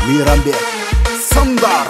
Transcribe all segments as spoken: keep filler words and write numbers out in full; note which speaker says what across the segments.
Speaker 1: Мейрамбек сындар.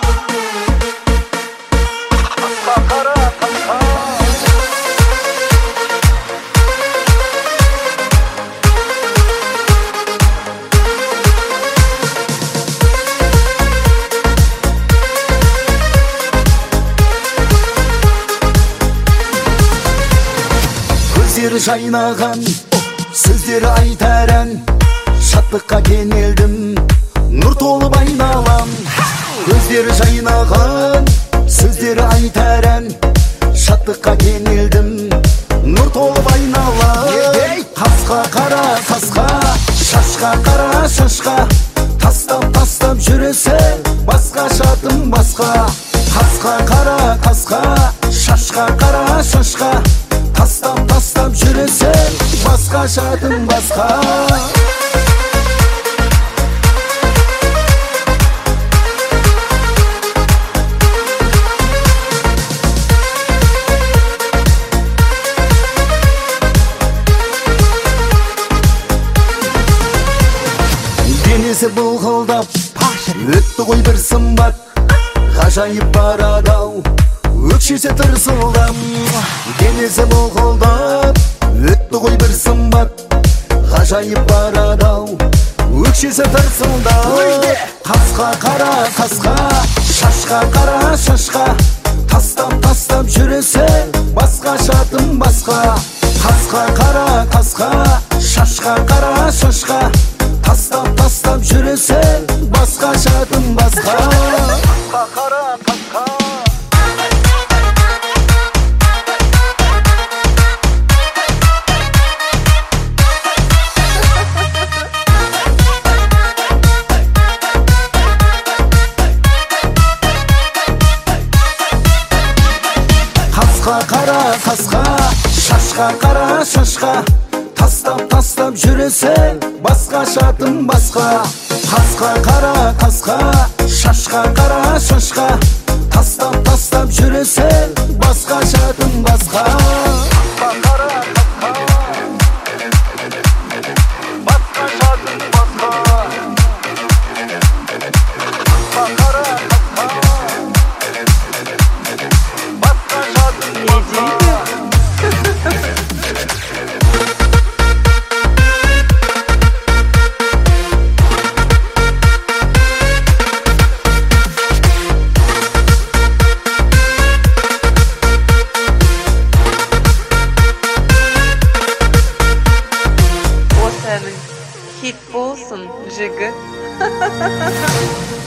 Speaker 1: Көздері жайнаған, сөздері айтар ән, шаттыққа кенелдім, нұр толып айналам. Көздері жайнаған, сөздері айтар ән, шаттыққа кенелдім, нұр толып айналам. Қасқа қара қасқа, шашқа қара шашқа, тастап тастап жүресің, басқа шатым басқа. Қасқа қара қасқа, шашқа қара шашқа, тастап тастап жүресің, басқа шатым басқа. Денесі бұлғылдап, өтті ғой бір сымбат, ғажайып барадау, өкшесі тырсылдам. Денесі бұлғылдап, өтті ғой бір сымбат, ғажайып барадау, өкшесі тырсылдам. Қасқа қара қасқа, шашқа қара шашқа, тастап тастап жүресің, басқа шатым басқа. Қасқа қара қасқа, шашқа қара шашқа, тастап тастап жүресің, басқа шатым басқа. Қасқа қара қасқа, қасқа қара қасқа, шашқа қара шашқа, тастап тастап жүресің, басқа шатым басқа. Қасқа қара қасқа, шашқа қара шашқа, тастап тастап жүресің, басқа шатым басқа.
Speaker 2: Hit bolsun, jigı.